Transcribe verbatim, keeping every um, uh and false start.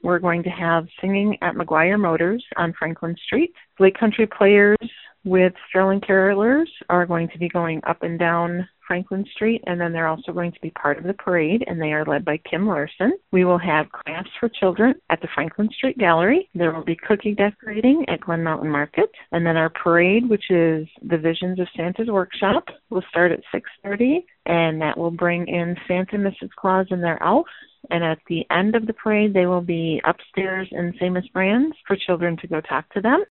we're going to have singing at McGuire Motors on Franklin Street. Lake Country Players with Sterling Carolers are going to be going up and down Franklin Street, and then they're also going to be part of the parade, and they are led by Kim Larson. We will have crafts for children at the Franklin Street Gallery. There will be cookie decorating at Glen Mountain Market, and then our parade, which is the Visions of Santa's Workshop, will start at six thirty, and that will bring in Santa, Missus Claus, and their elf. And at the end of the parade, they will be upstairs in Famous Brands for children to go talk to them.